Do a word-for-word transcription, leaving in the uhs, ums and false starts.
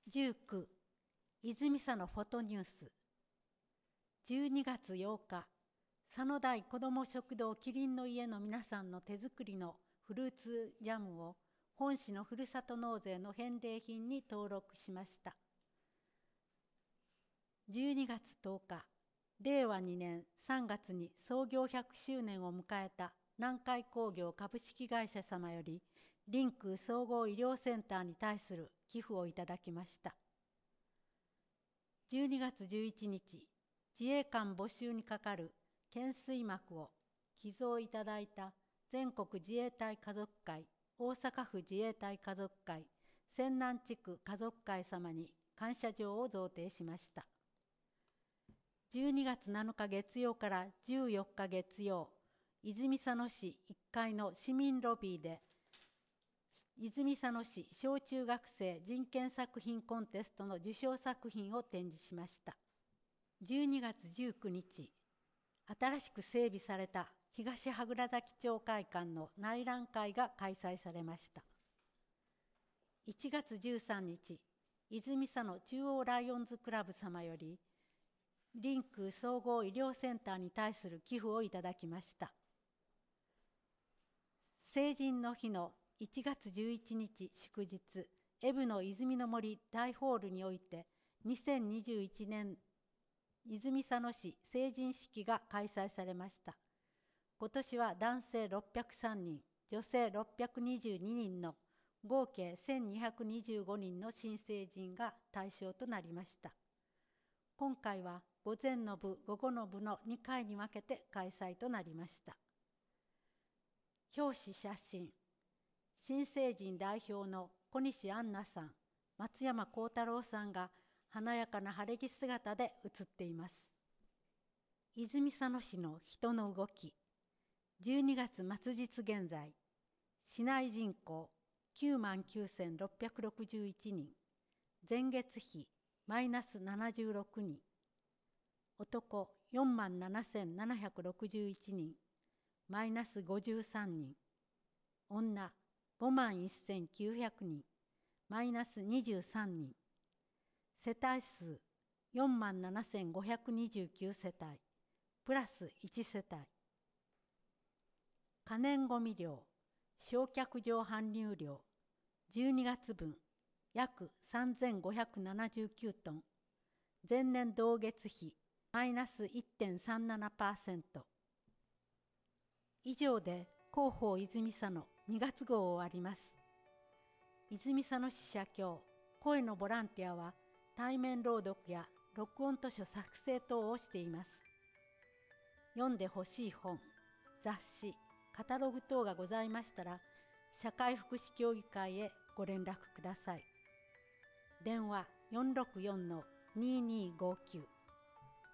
じゅうく、泉佐のフォトニュース。じゅうにがつようか、佐野台子ども食堂キリンの家の皆さんの手作りのフルーツジャムを本市のふるさと納税の返礼品に登録しました。じゅうにがつとおか、れいわにねんさんがつに創業ひゃくしゅうねんを迎えた南海工業株式会社様よりリンク総合医療センターに対する寄付をいただきました。じゅうにがつじゅういちにち、自衛官募集にかかる懸垂幕を寄贈いただいた全国自衛隊家族会、大阪府自衛隊家族会、泉南地区家族会様に感謝状を贈呈しました。じゅうにがつなのか月曜からじゅうよっか月曜、泉佐野市いっかいの市民ロビーで、泉佐野市小中学生人権作品コンテストの受賞作品を展示しました。じゅうにがつじゅうくにち、新しく整備された東羽倉崎町会館の内覧会が開催されました。いちがつじゅうさんにち、泉佐野中央ライオンズクラブ様より、リンク総合医療センターに対する寄付をいただきました。成人の日のいちがつじゅういちにち祝日、エブの泉の森大ホールにおいて、にせんにじゅういちねん泉佐野市成人式が開催されました。今年は男性ろっぴゃくさんにん、女性ろっぴゃくにじゅうににんの合計せんにひゃくにじゅうごにんの新成人が対象となりました。今回は午前の部、午後の部のにかいに分けて開催となりました。表紙写真、新成人代表の小西杏奈さん、松山幸太郎さんが華やかな晴れ着姿で写っています。泉佐野市の人の動き、じゅうにがつ末日現在、市内人口きゅうまんきゅうせんろっぴゃくろくじゅういちにん、前月比マイナスななじゅうろくにん、男よんまんななせんななひゃくろくじゅういちにん、マイナスごじゅうさんにん、女ごまんせんきゅうひゃくにん、マイナスにじゅうさんにん、世帯数よんまんななせんごひゃくにじゅうきゅうせたい、プラスいちせたい。可燃ごみ量、焼却場搬入量、じゅうにがつぶん約さんぜんごひゃくななじゅうきゅうトン、前年同月比マイナス いってんさんななパーセント。以上で広報泉佐野にがつ号を終わります。泉佐野市社協声のボランティアは対面朗読や録音図書作成等をしています。読んでほしい本、雑誌、カタログ等がございましたら、社会福祉協議会へご連絡ください。電話 よんろくよんのにーにーごきゅう